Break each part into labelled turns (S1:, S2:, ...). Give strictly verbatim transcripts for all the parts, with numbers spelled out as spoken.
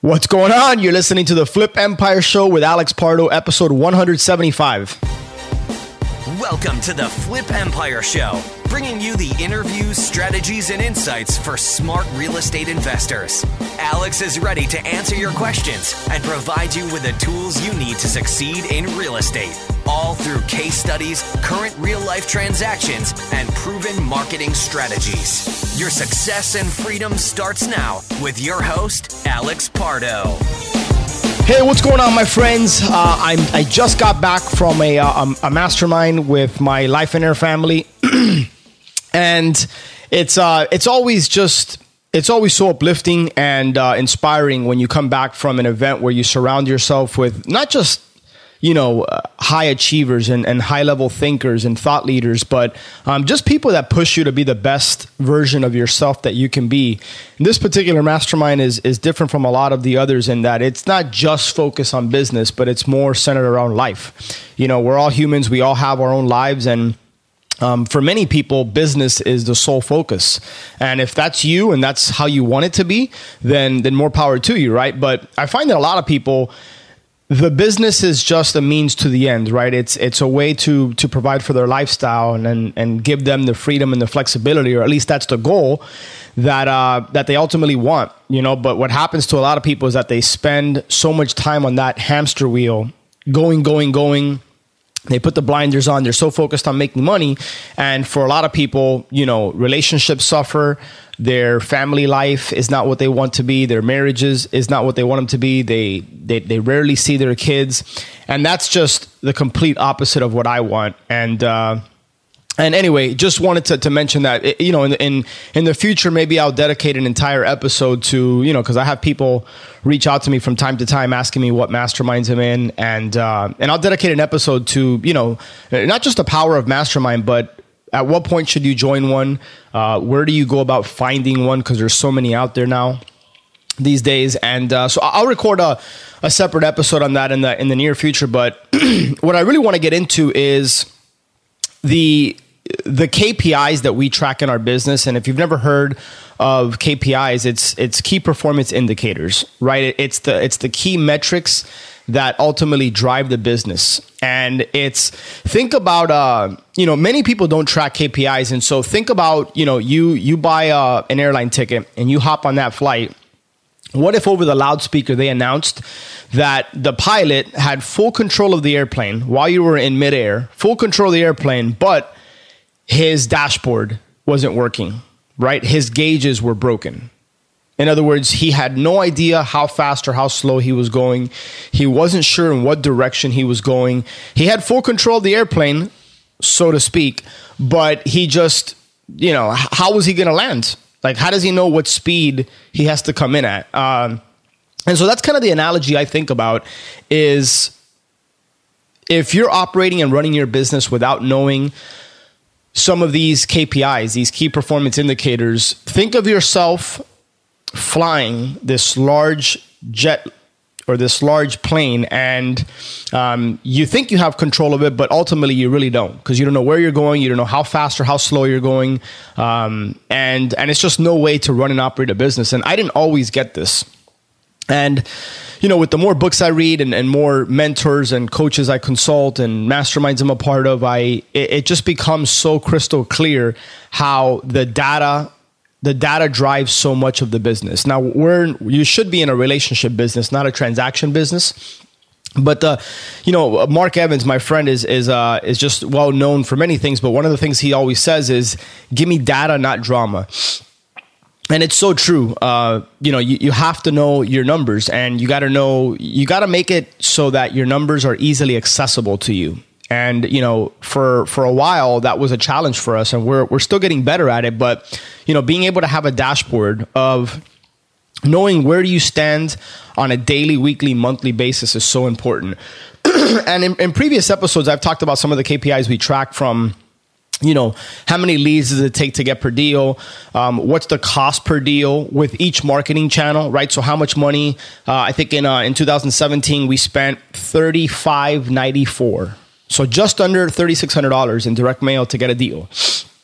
S1: What's going on? You're listening to the Flip Empire Show with Alex Pardo, episode one seventy-five.
S2: Welcome to the Flip Empire Show, bringing you the interviews, strategies, and insights for smart real estate investors. Alex is ready to answer your questions and provide you with the tools you need to succeed in real estate, all through case studies, current real-life transactions, and proven marketing strategies. Your success and freedom starts now with your host, Alex Pardo.
S1: Hey, what's going on, my friends? Uh, I'm, I just got back from a, uh, a mastermind with my Life and Air family. And it's uh, it's always just, it's always so uplifting and uh, inspiring when you come back from an event where you surround yourself with not just, you know, uh, high achievers and, and high level thinkers and thought leaders, but um, just people that push you to be the best version of yourself that you can be. And this particular mastermind is is different from a lot of the others in that it's not just focused on business, but it's more centered around life. You know, we're all humans. We all have our own lives. And um, for many people, business is the sole focus. And if that's you and that's how you want it to be, then then more power to you, right? But I find that a lot of people, the business is just a means to the end, right? It's it's a way to to provide for their lifestyle and and, and give them the freedom and the flexibility, or at least that's the goal that uh, that they ultimately want, you know. But what happens to a lot of people is that they spend so much time on that hamster wheel, going, going, going. They put the blinders on. They're so focused on making money. And for a lot of people, you know, relationships suffer. Their family life is not what they want to be. Their marriages is not what they want them to be. They, they, they rarely see their kids. And that's just the complete opposite of what I want. And, uh, And anyway, just wanted to, to mention that, you know, in, in in the future, maybe I'll dedicate an entire episode to, you know, because I have people reach out to me from time to time asking me what masterminds I'm in. And uh, and I'll dedicate an episode to, you know, not just the power of mastermind, but at what point should you join one? Uh, where do you go about finding one? Because there's so many out there now these days. And uh, so I'll record a, a separate episode on that in the in the near future. But what I really want to get into is the the K P Is that we track in our business. And if you've never heard of K P Is, it's it's key performance indicators, right? It's the it's the key metrics that ultimately drive the business. And it's, think about, uh, you know, many people don't track K P Is. And so think about, you know, you you buy uh, an airline ticket and you hop on that flight. What if over the loudspeaker they announced that the pilot had full control of the airplane while you were in midair, full control of the airplane, but his dashboard wasn't working, right? His gauges were broken. In other words, he had no idea how fast or how slow he was going. He wasn't sure in what direction he was going. He had full control of the airplane, so to speak, but he just, you know, how was he going to land? Like, how does he know what speed he has to come in at? Um, and so that's kind of the analogy I think about is if you're operating and running your business without knowing some of these K P Is, these key performance indicators, think of yourself flying this large jet or this large plane, and um, you think you have control of it, but ultimately you really don't, because you don't know where you're going, you don't know how fast or how slow you're going, um, and and it's just no way to run and operate a business. And I didn't always get this. And, you know, with the more books I read and, and more mentors and coaches I consult and masterminds I'm a part of, I it, it just becomes so crystal clear how the data the data drives so much of the business. Now, we're you should be in a relationship business, not a transaction business. But uh, you know, Mark Evans, my friend, is is uh, is just well known for many things. But one of the things he always says is, "Give me data, not drama." And it's so true. Uh, you know, you, you have to know your numbers, and you got to know, you got to make it so that your numbers are easily accessible to you. And, you know, for, for a while, that was a challenge for us, and we're, we're still getting better at it. But, you know, being able to have a dashboard of knowing where do you stand on a daily, weekly, monthly basis is so important. And in, in previous episodes, I've talked about some of the K P Is we track from, you know, how many leads does it take to get per deal? Um, what's the cost per deal with each marketing channel, right? So how much money? Uh, I think in uh, in two thousand seventeen we spent thirty-five ninety-four, so just under thirty-six hundred dollars in direct mail to get a deal.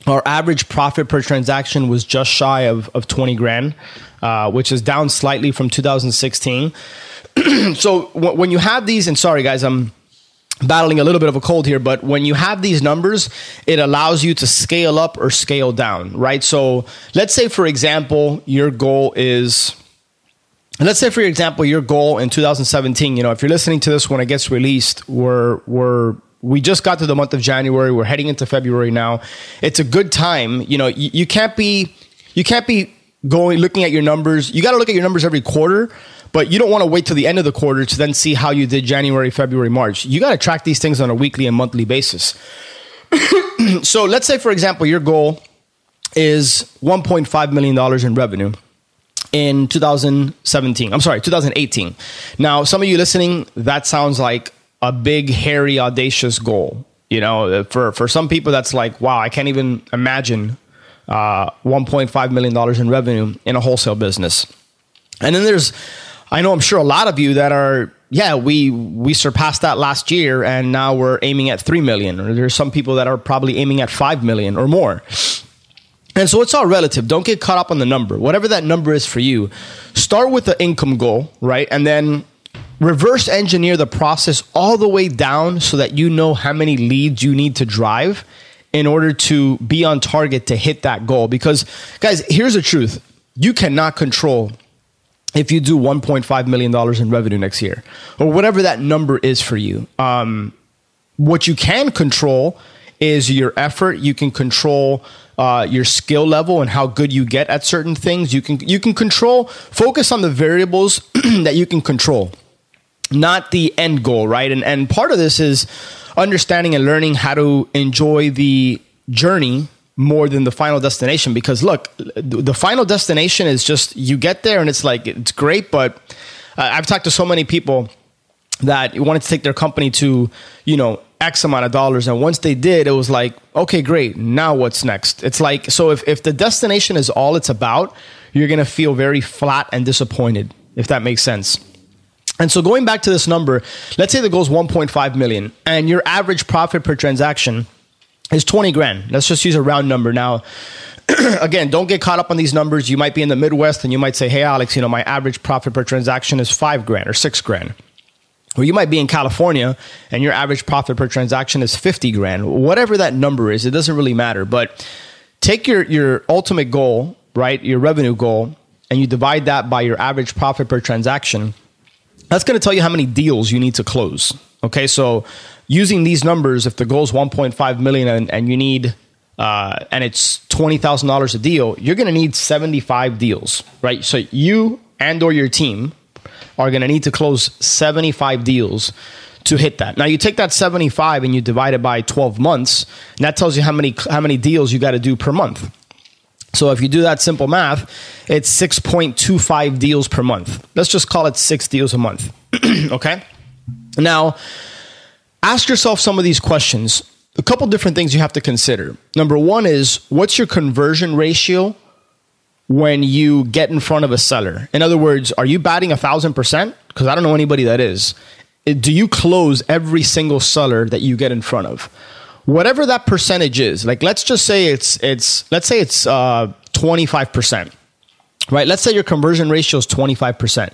S1: our average profit per transaction was just shy of, of twenty grand, uh, which is down slightly from two thousand sixteen. So w- when you have these, and sorry guys, I'm battling a little bit of a cold here, but when you have these numbers, it allows you to scale up or scale down, right? So let's say, for example, your goal is, let's say, for example, your goal in two thousand seventeen, you know, if you're listening to this when it gets released, we're, we're, we just got to the month of January. We're heading into February now. It's a good time. You know, you, you can't be, you can't be going, looking at your numbers. You got to look at your numbers every quarter. But you don't want to wait till the end of the quarter to then see how you did January, February, March. You got to track these things on a weekly and monthly basis. So let's say, for example, your goal is one point five million dollars in revenue in two thousand seventeen. I'm sorry, two thousand eighteen. Now, some of you listening, that sounds like a big, hairy, audacious goal. You know, for, for some people, that's like, wow, I can't even imagine uh, one point five million dollars in revenue in a wholesale business. And then there's, I know I'm sure a lot of you that are, yeah, we we surpassed that last year and now we're aiming at three million. Or there's some people that are probably aiming at five million or more. And so it's all relative. Don't get caught up on the number. Whatever that number is for you, start with the income goal, right? And then reverse engineer the process all the way down so that you know how many leads you need to drive in order to be on target to hit that goal. Because, guys, here's the truth. You cannot control if you do one point five million dollars in revenue next year, or whatever that number is for you. Um, what you can control is your effort. You can control uh, your skill level and how good you get at certain things. You can you can control, focus on the variables that you can control, not the end goal, right? And and part of this is understanding and learning how to enjoy the journey more than the final destination. Because look, the final destination is just, you get there and it's like, it's great. But uh, I've talked to so many people that wanted to take their company to, you know, X amount of dollars. And once they did, it was like, okay, great. Now what's next? It's like, so if, if the destination is all it's about, you're going to feel very flat and disappointed, if that makes sense. And so going back to this number, let's say the goal is one point five million and your average profit per transaction is twenty grand. Let's just use a round number. Now, again, don't get caught up on these numbers. You might be in the Midwest and you might say, hey, Alex, you know, my average profit per transaction is five grand or six grand. Or you might be in California and your average profit per transaction is fifty grand. Whatever that number is, it doesn't really matter. But take your, your ultimate goal, right, your revenue goal, and you divide that by your average profit per transaction. That's going to tell you how many deals you need to close. Okay, so using these numbers, if the goal is one point five million and, and you need, uh, and it's twenty thousand dollars a deal, you're going to need seventy-five deals, right? So you and or your team are going to need to close seventy-five deals to hit that. Now you take that seventy-five and you divide it by twelve months, and that tells you how many, how many deals you got to do per month. So if you do that simple math, it's six point two five deals per month. Let's just call it six deals a month. Okay. Now, ask yourself some of these questions. A couple different things you have to consider. Number one is, what's your conversion ratio when you get in front of a seller? In other words, are you batting a thousand percent? Because I don't know anybody that is. Do you close every single seller that you get in front of? Whatever that percentage is, like let's just say it's it's let's say it's uh, twenty-five percent, right? Let's say your conversion ratio is twenty-five percent.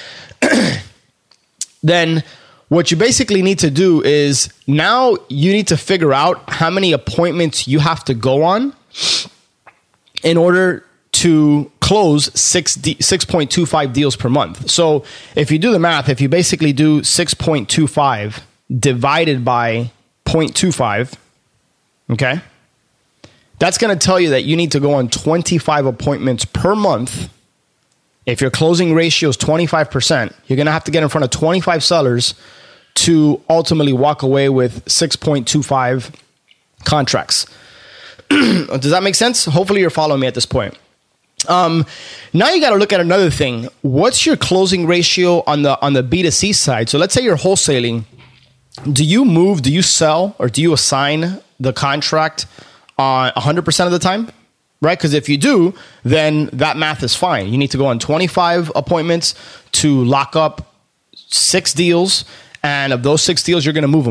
S1: Then what you basically need to do is now you need to figure out how many appointments you have to go on in order to close six D, six point two five deals per month. So if you do the math, if you basically do six point two five divided by zero point two five, okay, that's going to tell you that you need to go on twenty-five appointments per month. If your closing ratio is twenty-five percent, you're going to have to get in front of twenty-five sellers to ultimately walk away with six point two five contracts. Does that make sense? Hopefully you're following me at this point. Um, now you got to look at another thing. What's your closing ratio on the on the B two C side? So let's say you're wholesaling. Do you move, do you sell, or do you assign the contract on one hundred percent of the time? Right? Because if you do, then that math is fine. You need to go on twenty-five appointments to lock up six deals. And of those six deals, you're going to move them all.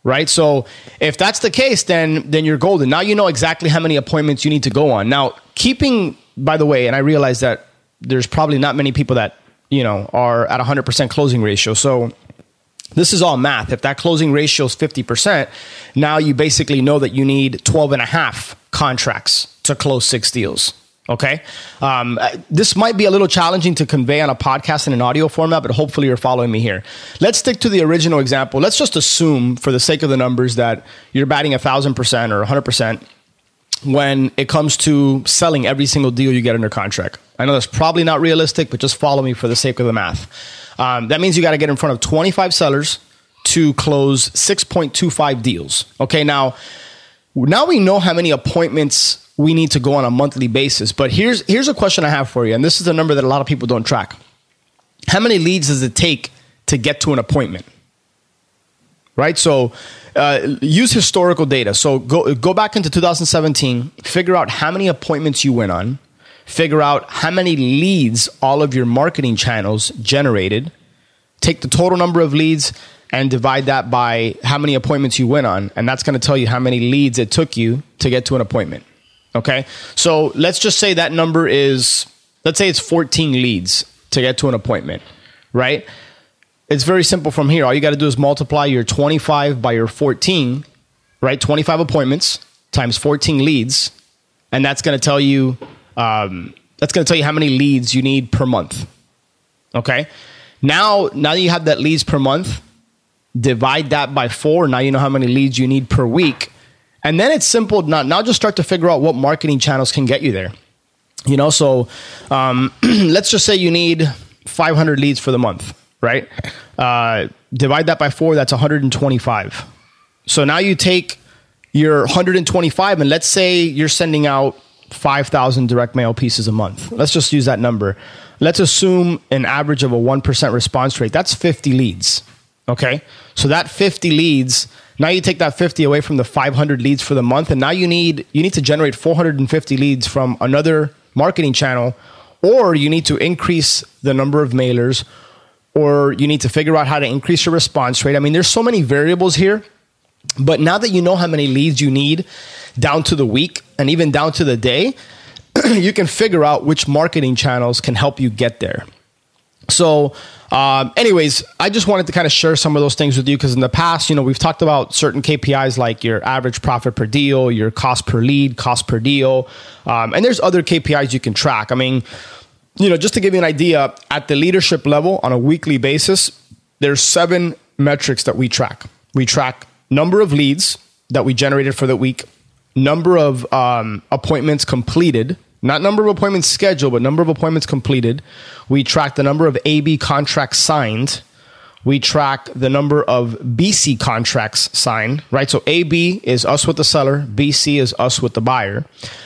S1: right? So if that's the case, then then you're golden. Now you know exactly how many appointments you need to go on. Now, keeping, by the way, and I realize that there's probably not many people that, you know, are at one hundred percent closing ratio. So this is all math. If that closing ratio is fifty percent, now you basically know that you need twelve and a half contracts to close six deals. Okay. Um, this might be a little challenging to convey on a podcast in an audio format, but hopefully you're following me here. Let's stick to the original example. Let's just assume, for the sake of the numbers, that you're batting a thousand percent or a hundred percent when it comes to selling every single deal you get under contract. I know that's probably not realistic, but just follow me for the sake of the math. Um, that means you got to get in front of twenty-five sellers to close six point two five deals. Okay. Now, now we know how many appointments we need to go on a monthly basis. But here's here's a question I have for you, and this is a number that a lot of people don't track. How many leads does it take to get to an appointment? Right? So uh, use historical data. So go go back into two thousand seventeen, figure out how many appointments you went on, figure out how many leads all of your marketing channels generated, take the total number of leads and divide that by how many appointments you went on, and that's going to tell you how many leads it took you to get to an appointment. Okay, so let's just say that number is, let's say it's fourteen leads to get to an appointment, right? It's very simple from here. All you got to do is multiply your twenty-five by your fourteen, right? twenty-five appointments times fourteen leads, and that's going to tell you, um, that's going to tell you how many leads you need per month. Okay, now now that you have that leads per month, divide that by four. Now you know how many leads you need per week. And then it's simple. Now, now just start to figure out what marketing channels can get you there. You know, so um, let's just say you need five hundred leads for the month, right? Uh, divide that by four, that's one hundred twenty-five. So now you take your one hundred twenty-five and let's say you're sending out five thousand direct mail pieces a month. Let's just use that number. Let's assume an average of a one percent response rate. That's fifty leads. Okay. So that fifty leads, now you take that fifty away from the five hundred leads for the month, and now you need you need to generate four hundred fifty leads from another marketing channel, or you need to increase the number of mailers, or you need to figure out how to increase your response rate. I mean, there's so many variables here, but now that you know how many leads you need down to the week and even down to the day, you can figure out which marketing channels can help you get there. So um, anyways, I just wanted to kind of share some of those things with you because in the past, you know, we've talked about certain K P Is like your average profit per deal, your cost per lead, cost per deal. Um, and there's other K P Is you can track. I mean, you know, just to give you an idea, at the leadership level on a weekly basis, there's seven metrics that we track. We track number of leads that we generated for the week, number of um, appointments completed, not number of appointments scheduled, but number of appointments completed. We track the number of A B contracts signed. We track the number of B C contracts signed, right? So A B is us with the seller. B C is us with the buyer.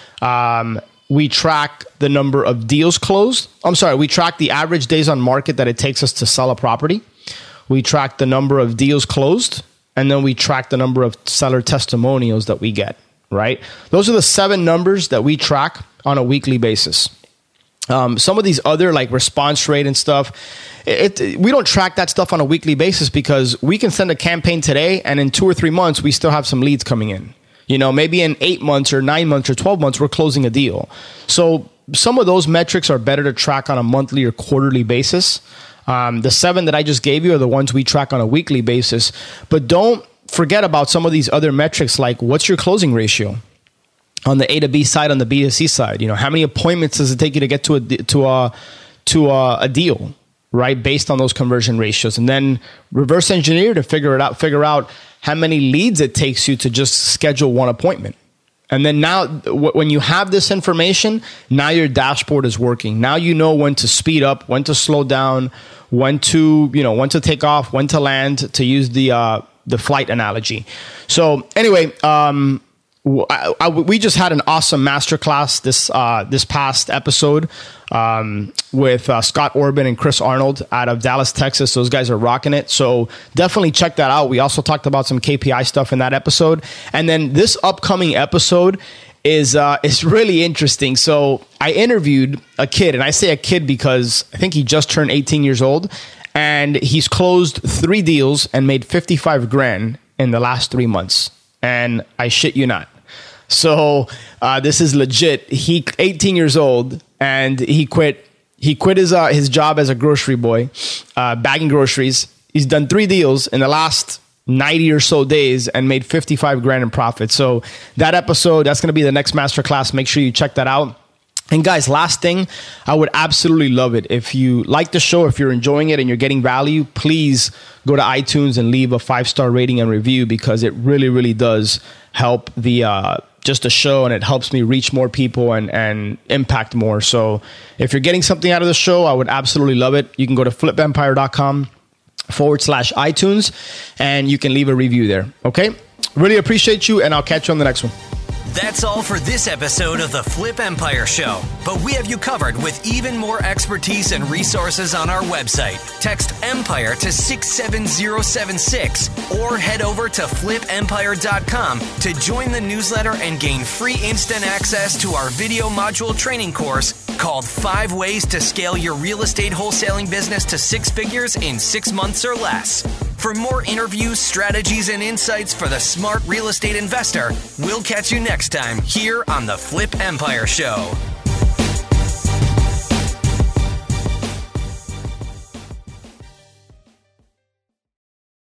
S1: Um, we track the number of deals closed. I'm sorry. We track the average days on market that it takes us to sell a property. We track the number of deals closed. And then we track the number of seller testimonials that we get, right? Those are the seven numbers that we track on a weekly basis. Um, some of these other like response rate and stuff, it, it, we don't track that stuff on a weekly basis because we can send a campaign today and in two or three months, we still have some leads coming in. You know, maybe in eight months or nine months or twelve months, we're closing a deal. So some of those metrics are better to track on a monthly or quarterly basis. Um, the seven that I just gave you are the ones we track on a weekly basis. But don't forget about some of these other metrics like what's your closing ratio on the A to B side, on the B to C side. You know, how many appointments does it take you to get to a to a to a, a deal, right? Based on those conversion ratios, and then reverse engineer to figure it out. Figure out how many leads it takes you to just schedule one appointment. And then now, when you have this information, now your dashboard is working. Now you know when to speed up, when to slow down, when to you know when to take off, when to land. To use the uh, the flight analogy. So anyway. Um, I, I, we just had an awesome masterclass this uh, this past episode um, with uh, Scott Orban and Chris Arnold out of Dallas, Texas. Those guys are rocking it. So definitely check that out. We also talked about some K P I stuff in that episode. And then this upcoming episode is uh, is really interesting. So I interviewed a kid, and I say a kid because I think he just turned eighteen years old, and he's closed three deals and made fifty-five grand in the last three months. And I shit you not. So uh, this is legit. He eighteen years old, and he quit. He quit his uh, his job as a grocery boy, uh, bagging groceries. He's done three deals in the last ninety or so days and made fifty-five grand in profit. So that episode, that's going to be the next masterclass. Make sure you check that out. And guys, last thing, I would absolutely love it if you like the show, if you're enjoying it and you're getting value, please go to iTunes and leave a five-star rating and review, because it really, really does help the uh, just the show, and it helps me reach more people and, and impact more. So if you're getting something out of the show, I would absolutely love it. You can go to flip empire dot com forward slash iTunes, and you can leave a review there. Okay? Really appreciate you, and I'll catch you on the next one.
S2: That's all for this episode of the Flip Empire Show, but we have you covered with even more expertise and resources on our website. Text EMPIRE to six seven zero seven six or head over to flip empire dot com to join the newsletter and gain free instant access to our video module training course called Five Ways to Scale Your Real Estate Wholesaling Business to Six Figures in Six Months or Less. For more interviews, strategies, and insights for the smart real estate investor, we'll catch you next time here on the Flip Empire Show.